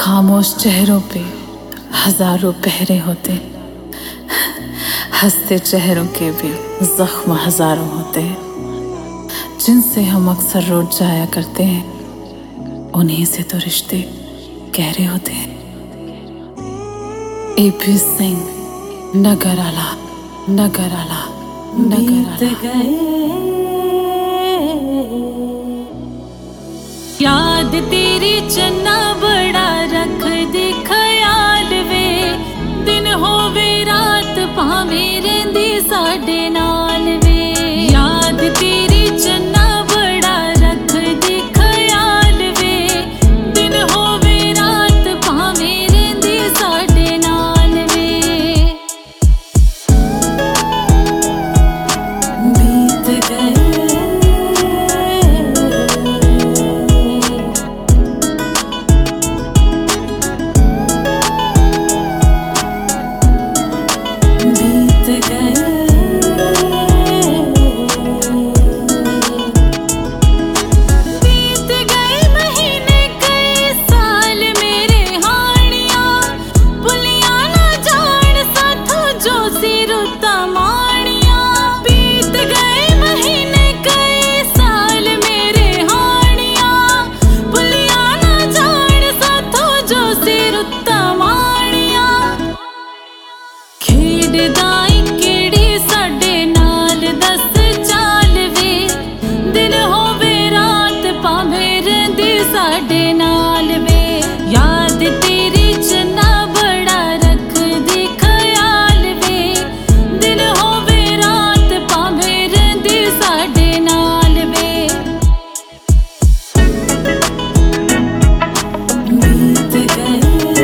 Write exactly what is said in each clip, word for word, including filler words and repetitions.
खामोश चेहरों पे हजारों पहरे होते, हंसते चेहरों के भी जख्म हजारों होते हैं, जिनसे हम अक्सर रूठ जाया करते हैं, उन्हीं से तो रिश्ते गहरे होते हैं। एपी सिंह, नगराला नगराला नगराला। याद तेरी चन्ना बड़ा रख दे ख्याल वे, दिन होवे रात भावें रहिंदी साडे नाल वे। याद तेरी चन्ना बड़ा रख दे ख्याल वे, दिन होवे रात भावें रहिंदी साडे नाल वे। बीत गए साडे नाल वे। याद तेरी चन्ना बड़ा रख दे ख्याल वे, दिन होवे रात भावें रहिंदी साडे नाल वे। बीत गए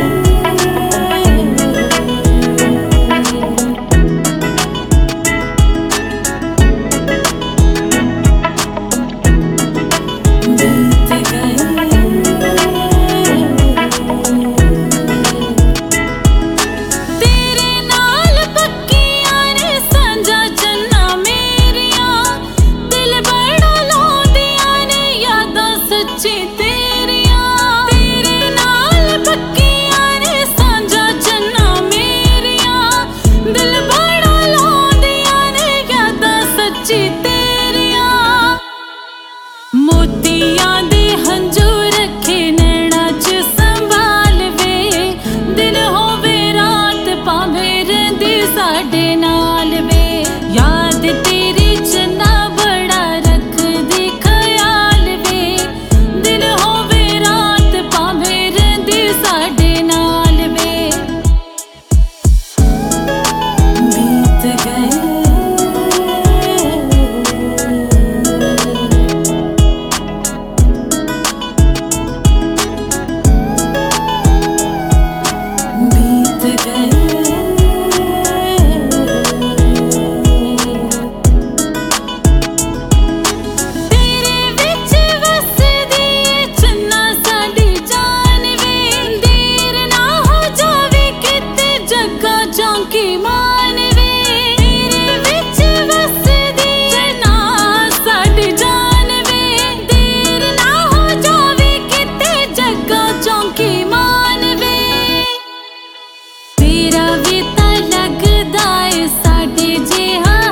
मोतियां दे हंजू रखे नैना च संभाल वे, दिन होवे रात भावें रहिंदी साडे नाल वे। याद तेरी चन्ना बड़ा रख दे ख्याल वे, दिन होवे रात भावें रहिंदी साडे नाल वे। बीत गए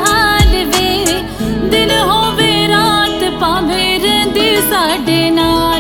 साडे नाल।